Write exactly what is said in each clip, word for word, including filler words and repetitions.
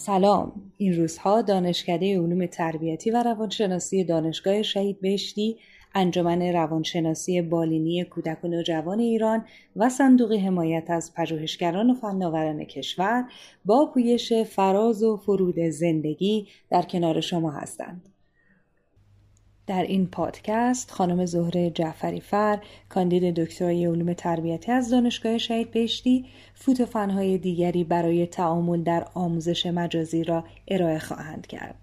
سلام، این روزها دانشکده علوم تربیتی و روانشناسی دانشگاه شهید بهشتی، انجمن روانشناسی بالینی کودک و نوجوان ایران و صندوق حمایت از پژوهشگران و فناوران کشور با پویش فراز و فرود زندگی در کنار شما هستند. در این پادکست خانم زهره جعفری فر، کاندید دکترای علوم تربیتی از دانشگاه شهید بهشتی، فوت و فن‌های دیگری برای تعامل در آموزش مجازی را ارائه خواهند کرد.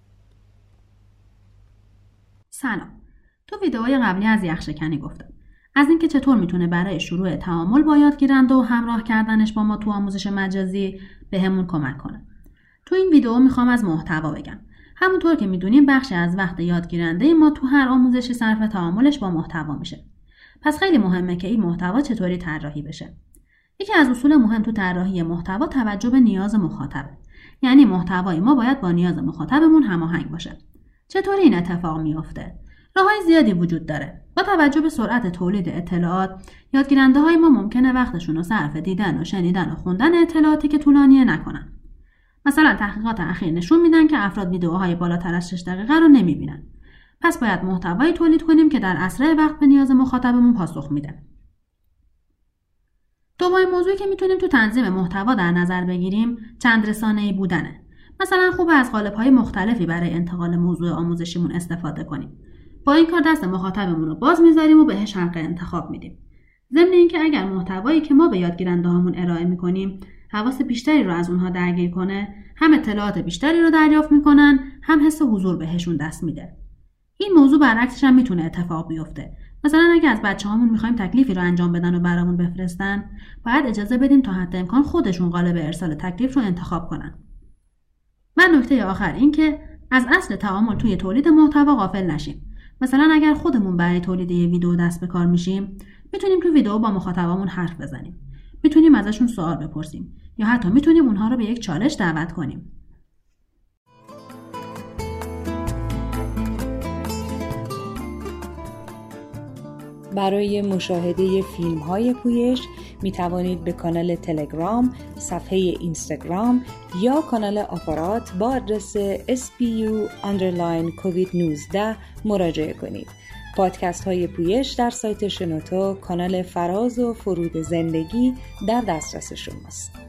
سلام. تو ویدئوهای قبلی از یخشکنی گفتم. از اینکه چطور میتونه برای شروع تعامل با یادگیرنده و همراه کردنش با ما تو آموزش مجازی بهمون کمک کنه. تو این ویدئو میخوام از محتوا بگم. همونطور که میدونیم بخشی از وقت یادگیرنده ما تو هر آموزشی صرف تعاملش با محتوا میشه. پس خیلی مهمه که این محتوا چطوری طراحی بشه. یکی از اصول مهم تو طراحی محتوا توجه به نیاز مخاطبه. یعنی محتوای ما باید با نیاز مخاطبمون هماهنگ باشه. چطوری این اتفاق میفته؟ راههای زیادی وجود داره. با توجه به سرعت تولید اطلاعات، یادگیرنده‌های ما ممکنه وقتشون رو صرف دیدن و شنیدن و خوندن اطلاعاتی که طولانیه نکنن. مثلا تحقیقات اخیر نشون میدن که افراد ویدئوهای بالاتر از شش دقیقه رو نمیبینن. پس باید محتوایی تولید کنیم که در اسرع وقت به نیاز مخاطبمون پاسخ میده. دومین موضوعی که میتونیم تو تنظیم محتوا در نظر بگیریم چند رسانه‌ای بودنه. مثلا خوبه از قالب‌های مختلفی برای انتقال موضوع آموزشیمون استفاده کنیم. با این کار دست مخاطبمون رو باز میذاریم و بهش حق انتخاب میدیم. ضمن اینکه اگر محتوایی که ما به یادگیرنده‌هامون ارائه میکنیم حواس بیشتری رو از اونها درگیر کنه، هم اطلاعات بیشتری رو دریافت میکنن، هم حس حضور بهشون دست میده. این موضوع برعکسش هم میتونه اتفاق بیفته. مثلا اگه از بچه‌هامون میخوایم تکلیفی رو انجام بدن و برامون بفرستن، باید اجازه بدیم تا حد امکان خودشون قالب ارسال تکلیف رو انتخاب کنن. و نکته آخر این که از اصل تعامل توی تولید محتوا غافل نشیم. مثلا اگر خودمون برای تولید یه ویدیو دست به کار میشیم، میتونیم تو ویدیو با مخاطبامون حرف بزنیم. میتونیم ازشون سوال بپرسیم یا حتی میتونیم اونها رو به یک چالش دعوت کنیم. برای مشاهده فیلم‌های پویش می توانید به کانال تلگرام، صفحه اینستاگرام یا کانال آپارات با آدرس اس پی یو آندرلاین کووید نوزده مراجعه کنید. پادکست های پویش در سایت شنوتو، کانال فراز و فرود زندگی در دسترس شماست.